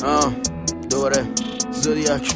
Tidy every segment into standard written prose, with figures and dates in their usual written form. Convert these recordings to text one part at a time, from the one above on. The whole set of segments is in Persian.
دوباره زودیاک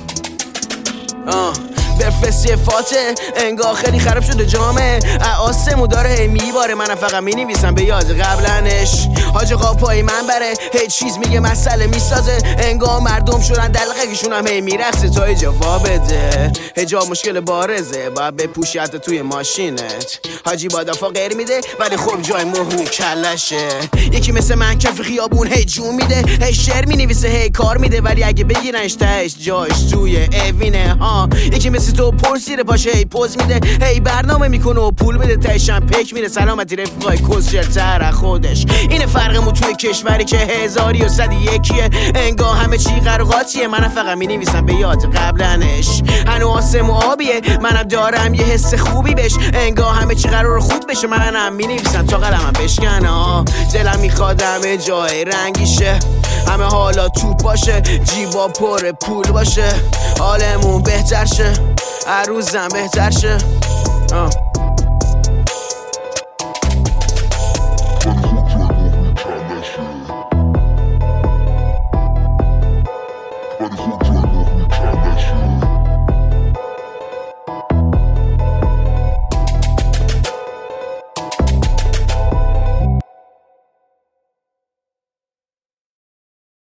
برفستی فاته انگاه خیلی خراب شده جامعه آسمو داره هی میباره منم فقط مینویسم به یاد قبلنش حاج آقا پای من بره هیچ چیز میگه مسئله میسازه انگاه مردم شدن دلقگیشون هم هی میرخصه تا جواب بده هجاب مشکل بارزه باید بپوشی حتی توی ماشینت حاجی بادافا غیر میده ولی خب جای مهمون کلشه یکی مثل من کف خیابون هی جون میده هی شعر مینویسه هی کار میده ولی اگه بگیرنش تهش جاش توی اوینه یکی مثل تو پرسیره پاشه هی پوز میده هی برنامه میکنه و پول میده تهشم پک میره سلامتی رفقای کسشرتر خودش اینه فرقمون توی کشوری که 1101 انگاه همه چی قرقاتیه منم فقط مینویسم به یاد قبلنش هنو آسم و آبیه منم دارم یه حس خوبی بش انگاه همه چی قرار خوب بشه منم مینویسم تا قلمم بشکنه دلم میخواد همه جای رنگیشه همه حالا توپ باشه جیبا پر پول باشه حالمون بهتر شه هر روزم بهتر شه